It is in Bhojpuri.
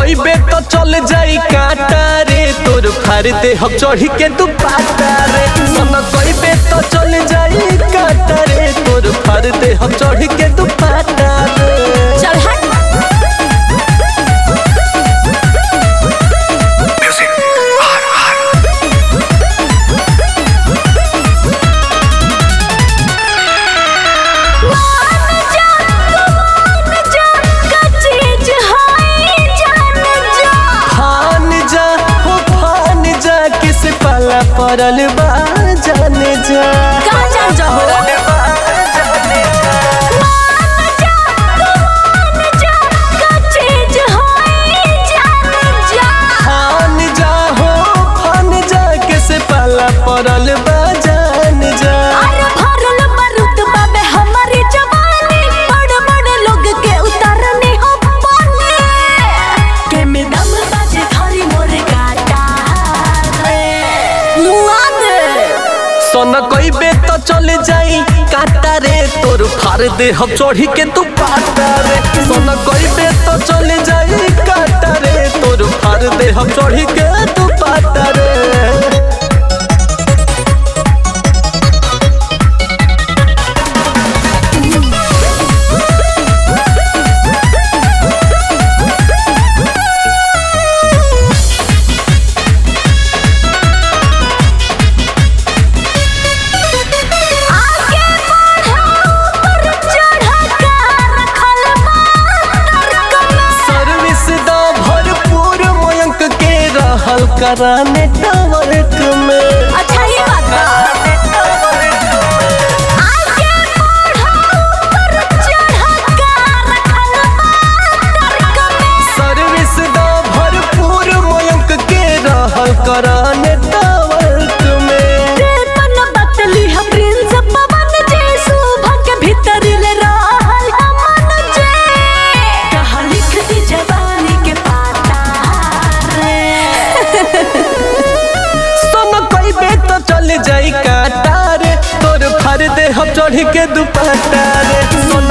कइबे तो चल जाई काटा रे तोर फाड़ दे हम चढ़ी के दुपट्टा रे सन कइबे तो चल जाई काटा रे तोर फाड़ दे हम चढ़ी के दुपट्टा रे चल हट। परल बा जाने जा का जान जा हो परल बा जान जा अरे भरल बारूद बाबे हमारी जवानी बड़ बड़ लोग के उतारने हो पानी के में दम बाजे थारी मोर काटा रे मुआ दे सन कइबे तो चल जाई काटा रे तोर फाड़ दे हम चढ़ी के दुपट्टा रे सन कइबे तो चल जाई काटा रे तोर फाड़ दे हम चढ़ी के दुपट्टा रे कराने टावर्क में अच्छा ये बात बा आगे बढ़ो पर चढ़ा कर खलबा सर्विस दा भरपूर मयंक के रहल कराने टावर्क में पन बतली है प्रिंस पवन जे सुभा के भीतर ले रहल हमन जे कहा लिख दी जवानी के पाता रे तो चल जाई काटा रे तोर फाड़ दे हम चढ़ी के दुपट्टा रे